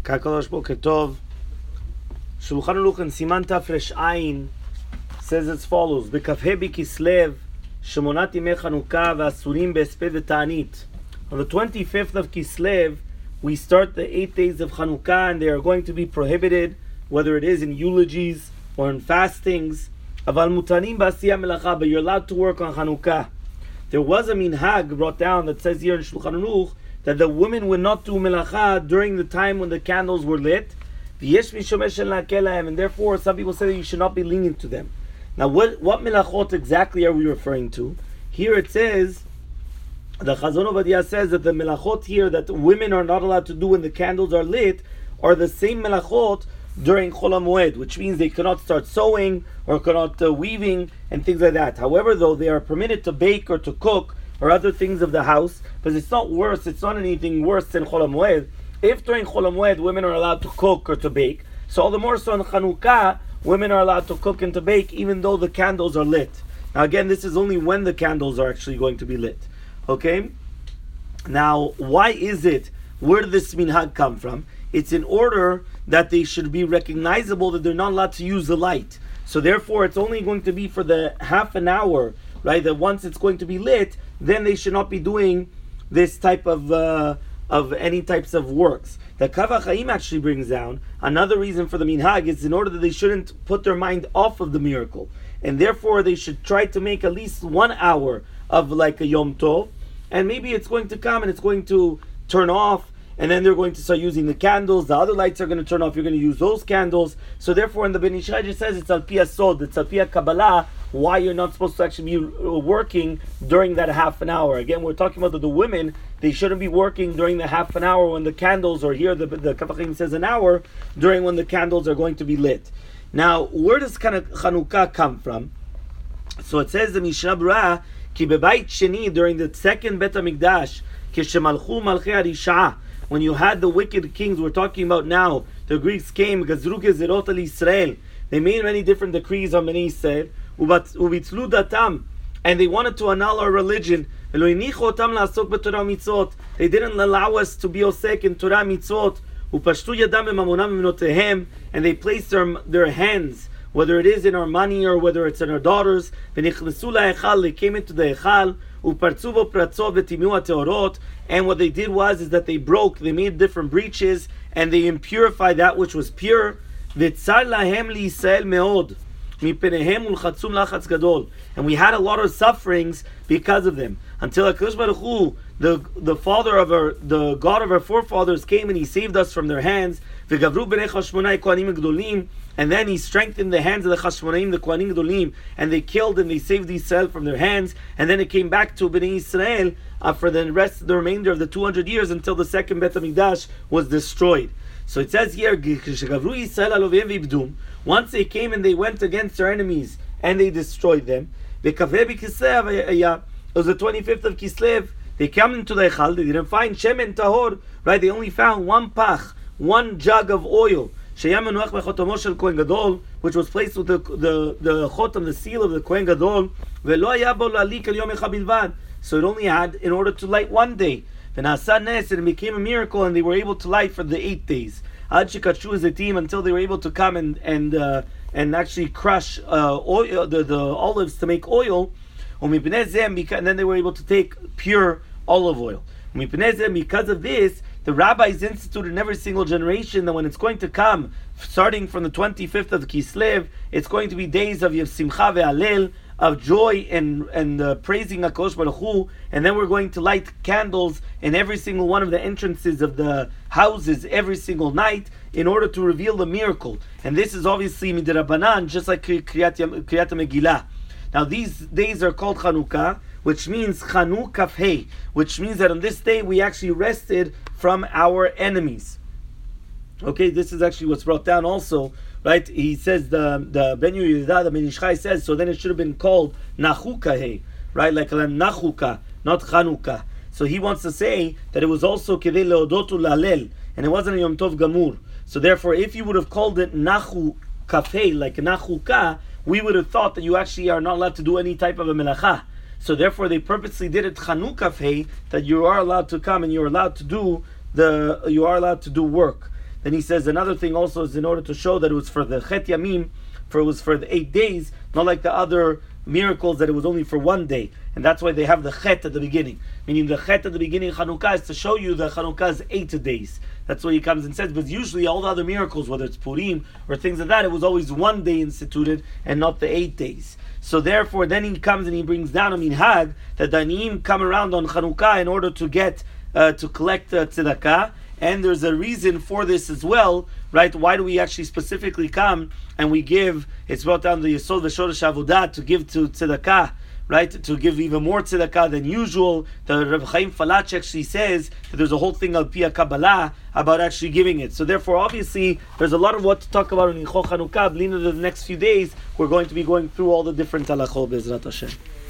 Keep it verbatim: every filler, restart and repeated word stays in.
Kakadosh Boker Tov. Shulchan Aruch and Siman Tafresh Ayin says as follows: B'kafhe b'Kislev Shemonat Yimei Chanukah v'Asurim b'Esped v'Ta'anit. On the twenty-fifth of Kislev, we start the eight days of Chanukah, and they are going to be prohibited, whether it is in eulogies or in fastings. Aval mutanim b'asiyah melacha, but you're allowed to work on Chanukah. There was a minhag brought down that says here in Shulchan Aruch that the women would not do melacha during the time when the candles were lit. And therefore, some people say that you should not be lenient to them. Now, what what melachot exactly are we referring to? Here it says, the Chazon Ovadia says that the melachot here that women are not allowed to do when the candles are lit are the same melachot during Chol HaMoed, which means they cannot start sewing or cannot uh, weaving and things like that. However, though, they are permitted to bake or to cook or other things of the house, but it's not worse, it's not anything worse than Chol HaMoed. If during Chol HaMoed women are allowed to cook or to bake, so all the more so in Chanukah, women are allowed to cook and to bake even though the candles are lit. Now again, this is only when the candles are actually going to be lit. Okay? Now, why is it, where did this minhag come from? It's in order that they should be recognizable that they're not allowed to use the light. So therefore, it's only going to be for the half an hour, right? That once it's going to be lit, then they should not be doing this type of uh, of any types of works. The Kav HaChaim actually brings down another reason for the minhag is in order that they shouldn't put their mind off of the miracle, and therefore they should try to make at least one hour of like a Yom Tov, and maybe it's going to come and it's going to turn off, and then they're going to start using the candles. The other lights are going to turn off. You're going to use those candles. So therefore, in the Ben Ish Chai it says it's al pi sod, it's al pi Kabbalah, why you're not supposed to actually be working during that half an hour. Again, we're talking about the, the women. They shouldn't be working during the half an hour when the candles, or here the the Kav HaChaim says an hour, during when the candles are going to be lit. Now, where does kind of Chanukah come from? So it says the Mishnah Berurah, ki bebayit sheni, during the second Bet HaMikdash, kishemalchu malchei harishah, when you had the wicked kings we're talking about now, the Greeks came, gazru gezerot al Yisrael, they made many different decrees on Bnei Yisrael, ubitzlu datam, and they wanted to annul our religion. They didn't allow us to be osek in Torah mitzvot, and they placed their, their hands, whether it is in our money or whether it's in our daughters. They came into the Echal, and what they did was is that they broke, they made different breaches, and they impurified that which was pure. And we had a lot of sufferings because of them, until HaKadosh Baruch Hu, the the father of our, the God of our forefathers, came and he saved us from their hands. And then he strengthened the hands of the Chashmonaim, the Kohanim Gedolim, and they killed and they saved Israel from their hands. And then it came back to Bnei Israel uh, for the rest, the remainder of the two hundred years until the second Bet HaMikdash was destroyed. So it says here, once they came and they went against their enemies and they destroyed them, it was the twenty-fifth of Kislev. They came into the Echal, they didn't find Shemen Tahor, right? They only found one pach, one jug of oil, which was placed with the the the chotam, the seal of the Kohen Gadol. So it only had in order to light one day. And it became a miracle, and they were able to light for the eight days. Until they were able to come and and uh, and actually crush uh, oil, the, the olives to make oil. And then they were able to take pure olive oil. Because of this, the rabbis instituted in every single generation that when it's going to come, starting from the twenty-fifth of Kislev, it's going to be days of Simcha ve'alel, of joy and and uh, praising HaKadosh Baruch Hu, and then we're going to light candles in every single one of the entrances of the houses every single night in order to reveal the miracle. And this is obviously midrabanan, just like Kriyat Megillah. Now these days are called Chanukah, which means Chanu Kafhei, which means that on this day we actually rested from our enemies. Okay, this is actually what's brought down also, right? He says the the Ben Yehuda, the Ben Ish Chai says, so then it should have been called Nachukahei, right? Like Nachuka, not Chanukah. So he wants to say that it was also Kedei Leodotu Lalel, and it wasn't a Yom Tov Gamur. So therefore, if you would have called it Nachu Kafei, like Nachuka, we would have thought that you actually are not allowed to do any type of a melacha. So therefore, they purposely did it Chanu Kafei, that you are allowed to come and you are allowed to do the you are allowed to do work. Then he says another thing also is in order to show that it was for the Chet Yamim, for it was for the eight days, not like the other miracles that it was only for one day. And that's why they have the Chet at the beginning. Meaning the Chet at the beginning of Chanukah is to show you that Chanukah is eight days. That's what he comes and says. But usually all the other miracles, whether it's Purim or things like that, it was always one day instituted and not the eight days. So therefore, then he comes and he brings down a minhag that the Aniyim come around on Chanukah in order to get, uh, to collect uh, tzedakah. And there's a reason for this as well, right? Why do we actually specifically come and we give, it's brought down the Yesod V'Shoresh Avodah to give to tzedakah, right? To give even more tzedakah than usual. The Rav Chaim Falach actually says that there's a whole thing of Pia Kabbalah about actually giving it. So therefore, obviously, there's a lot of what to talk about in Ilchot Chanukah. In the next few days, we're going to be going through all the different halachot, Be'ezrat Hashem.